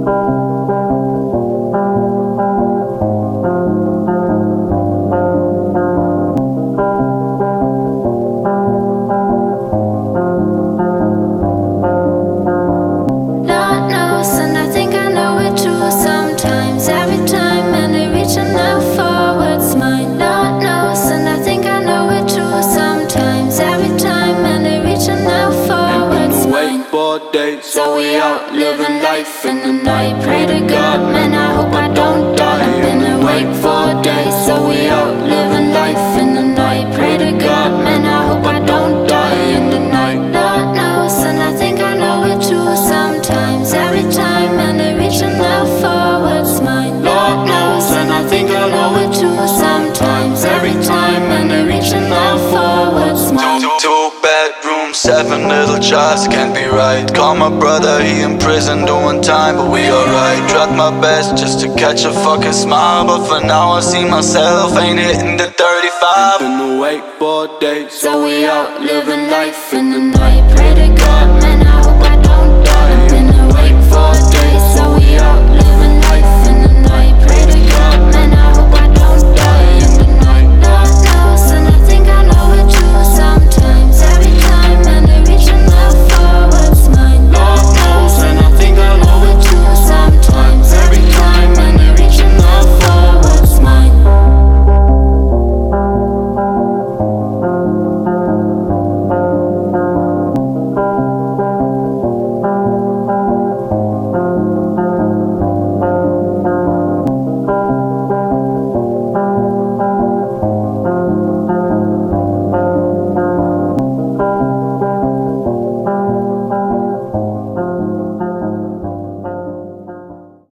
So we out living life in the night. Pray to God, man, I hope I don't die. I've been awake for days. So we out living life in the night. Pray to God, man, I hope I don't die in the night. Lord knows, and I think I know it too. Sometimes, every time, and they're reaching out for what's mine. Lord knows, and I think I know it too. Sometimes, every time, and they're reaching out for what's mine. Two bedrooms, 7 little jars, can't be right. Call my brother, he in prison doing time, but we alright. Tried my best just to catch a fucking smile, but for now I see myself ain't hitting the 35. Been awake for days, so we out living life in the night. Pray to God.